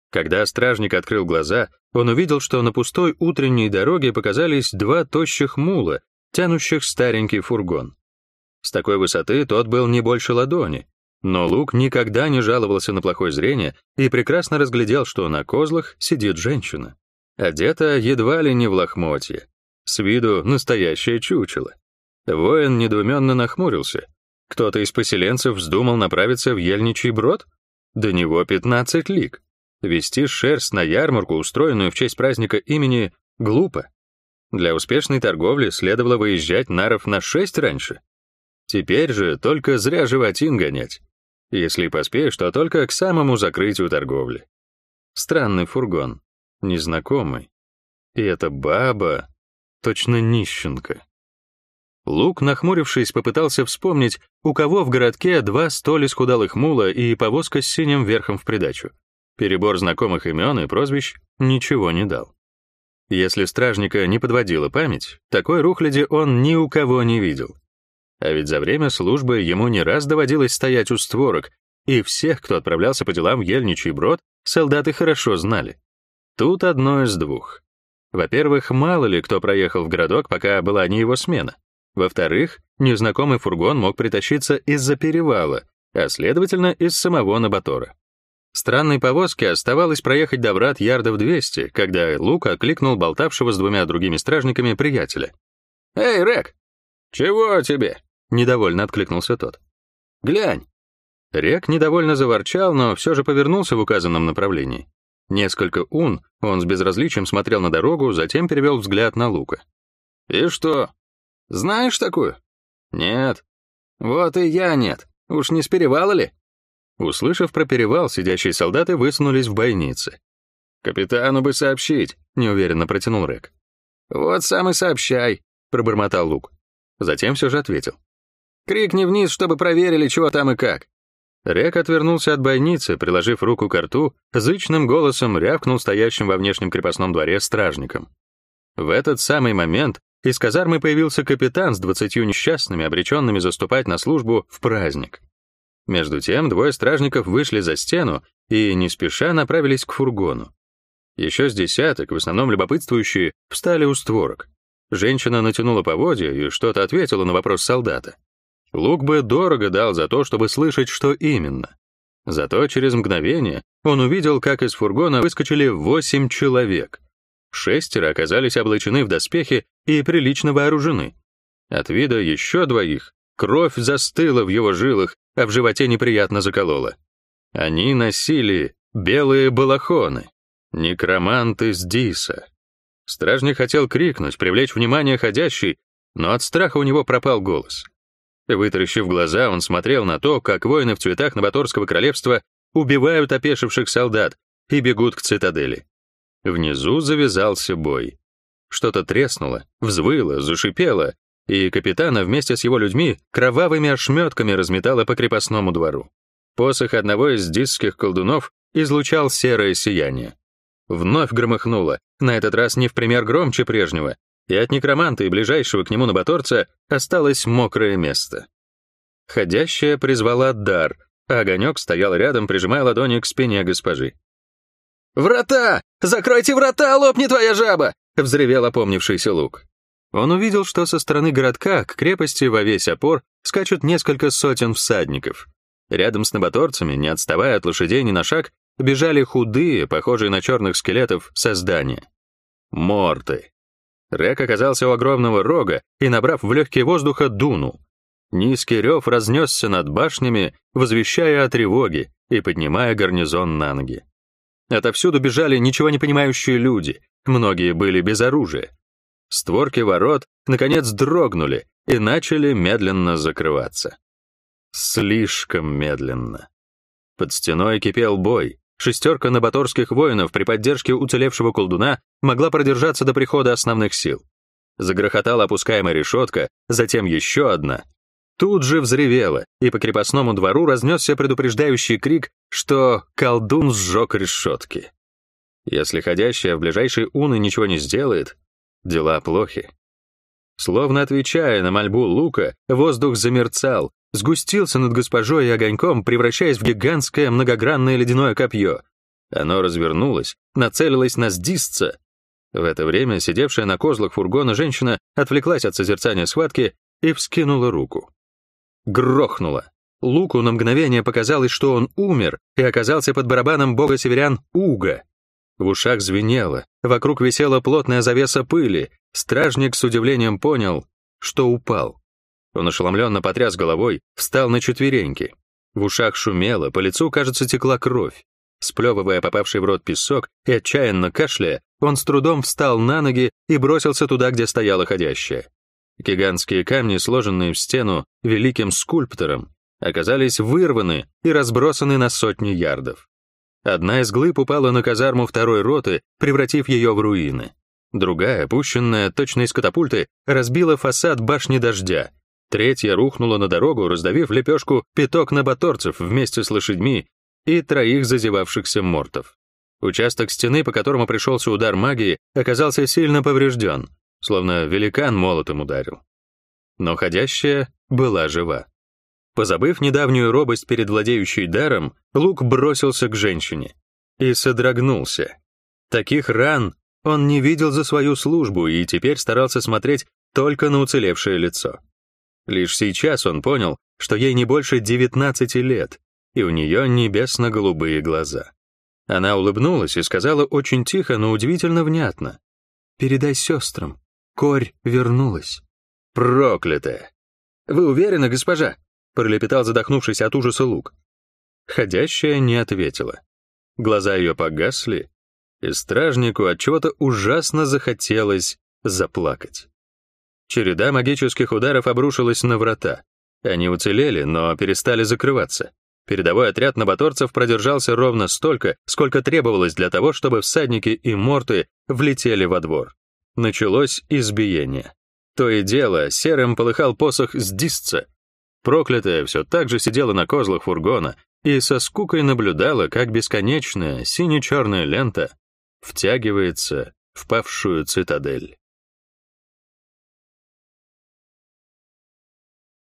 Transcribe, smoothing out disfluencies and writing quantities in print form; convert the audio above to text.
Когда стражник открыл глаза, он увидел, что на пустой утренней дороге показались два тощих мула, тянущих старенький фургон. С такой высоты тот был не больше ладони, но Лук никогда не жаловался на плохое зрение и прекрасно разглядел, что на козлах сидит женщина. Одета едва ли не в лохмотье. С виду настоящее чучело. Воин недоуменно нахмурился. Кто-то из поселенцев вздумал направиться в Ельничий Брод? До него 15 лиг. Вести шерсть на ярмарку, устроенную в честь праздника имени, глупо. Для успешной торговли следовало выезжать наров на 6 раньше. Теперь же только зря животин гонять. Если поспеешь, то только к самому закрытию торговли. Странный фургон, незнакомый. И эта баба, точно нищенка. Лук, нахмурившись, попытался вспомнить, у кого в городке 2 столь исхудалых мула и повозка с синим верхом в придачу. Перебор знакомых имен и прозвищ ничего не дал. Если стражника не подводила память, такой рухляди он ни у кого не видел. А ведь за время службы ему не раз доводилось стоять у створок, и всех, кто отправлялся по делам в Ельничий Брод, солдаты хорошо знали. Тут одно из двух. Во-первых, мало ли кто проехал в городок, пока была не его смена. Во-вторых, незнакомый фургон мог притащиться из-за перевала, а следовательно, из самого Набатора. Странной повозке оставалось проехать до врат ярдов 200, когда Лук окликнул болтавшего с 2 другими стражниками приятеля. «Эй, Рек! Чего тебе?» — недовольно откликнулся тот. «Глянь!» Рек недовольно заворчал, но все же повернулся в указанном направлении. Несколько он с безразличием смотрел на дорогу, затем перевел взгляд на Лука. «И что? Знаешь такую?» «Нет». «Вот и я нет. Уж не с перевала ли?» Услышав про перевал, сидящие солдаты высунулись в бойницы. «Капитану бы сообщить», — неуверенно протянул Рек. «Вот сам и сообщай», — пробормотал Лук. Затем все же ответил. «Крикни вниз, чтобы проверили, чего там и как». Рек отвернулся от бойницы, приложив руку к рту, зычным голосом рявкнул стоящим во внешнем крепостном дворе стражникам. В этот самый момент из казармы появился капитан с 20 несчастными, обреченными заступать на службу в праздник. Между тем 2 стражников вышли за стену и не спеша направились к фургону. Еще с десяток, в основном любопытствующие, встали у створок. Женщина натянула поводья и что-то ответила на вопрос солдата. Лук бы дорого дал за то, чтобы слышать, что именно. Зато через мгновение он увидел, как из фургона выскочили 8 человек. 6 оказались облачены в доспехи и прилично вооружены. От вида еще 2 кровь застыла в его жилах, а в животе неприятно заколола. Они носили белые балахоны. Некромант из Диса. Стражник хотел крикнуть, привлечь внимание ходящей, но от страха у него пропал голос. Вытаращив глаза, он смотрел на то, как воины в цветах Набаторского королевства убивают опешивших солдат и бегут к цитадели. Внизу завязался бой. Что-то треснуло, взвыло, зашипело, и капитана вместе с его людьми кровавыми ошметками разметало по крепостному двору. Посох одного из дисских колдунов излучал серое сияние. Вновь громыхнуло, на этот раз не в пример громче прежнего, и от некроманта и ближайшего к нему набаторца осталось мокрое место. Ходящая призвала дар, а огонек стоял рядом, прижимая ладони к спине госпожи. «Врата! Закройте врата, лопни твоя жаба!» — взревел опомнившийся Лук. Он увидел, что со стороны городка к крепости во весь опор скачут несколько сотен всадников. Рядом с набаторцами, не отставая от лошадей ни на шаг, бежали худые, похожие на черных скелетов, создания. Морты. Рек оказался у огромного рога и, набрав в легкие воздуха, дунул. Низкий рев разнесся над башнями, возвещая о тревоге и поднимая гарнизон на ноги. Отовсюду бежали ничего не понимающие люди, многие были без оружия. Створки ворот, наконец, дрогнули и начали медленно закрываться. Слишком медленно. Под стеной кипел бой. 6 набаторских воинов при поддержке уцелевшего колдуна могла продержаться до прихода основных сил. Загрохотала опускаемая решетка, затем еще одна. Тут же взревело, и по крепостному двору разнесся предупреждающий крик, что колдун сжег решетки. Если ходящая в ближайшей уны ничего не сделает, дела плохи. Словно отвечая на мольбу Лука, воздух замерцал, сгустился над госпожой и огоньком, превращаясь в гигантское многогранное ледяное копье. Оно развернулось, нацелилось на Сдисца. В это время сидевшая на козлах фургона женщина отвлеклась от созерцания схватки и вскинула руку. Грохнуло. Луку на мгновение показалось, что он умер и оказался под барабаном бога северян Уга. В ушах звенело, вокруг висела плотная завеса пыли. Стражник с удивлением понял, что упал. Он ошеломленно потряс головой, встал на четвереньки. В ушах шумело, по лицу, кажется, текла кровь. Сплевывая попавший в рот песок и отчаянно кашляя, он с трудом встал на ноги и бросился туда, где стояла ходящая. Гигантские камни, сложенные в стену великим скульптором, оказались вырваны и разбросаны на сотни ярдов. Одна из глыб упала на казарму второй роты, превратив ее в руины. Другая, опущенная точно из катапульты, разбила фасад башни дождя. Третья рухнула на дорогу, раздавив в лепешку пяток набаторцев вместе с лошадьми и троих зазевавшихся мортов. Участок стены, по которому пришелся удар магии, оказался сильно поврежден, словно великан молотом ударил. Но ходящая была жива. Позабыв недавнюю робость перед владеющей даром, Лук бросился к женщине и содрогнулся. Таких ран он не видел за свою службу и теперь старался смотреть только на уцелевшее лицо. Лишь сейчас он понял, что ей не больше 19 лет, и у нее небесно-голубые глаза. Она улыбнулась и сказала очень тихо, но удивительно внятно: «Передай сестрам, Корь вернулась». «Проклятая!» «Вы уверены, госпожа?» — пролепетал задохнувшись от ужаса Лук. Ходящая не ответила. Глаза ее погасли, и стражнику отчего-то ужасно захотелось заплакать. Череда магических ударов обрушилась на врата. Они уцелели, но перестали закрываться. Передовой отряд набаторцев продержался ровно столько, сколько требовалось для того, чтобы всадники и морты влетели во двор. Началось избиение. То и дело, серым полыхал посох Сдисца. Проклятая все так же сидела на козлах фургона и со скукой наблюдала, как бесконечная сине-черная лента втягивается в павшую цитадель.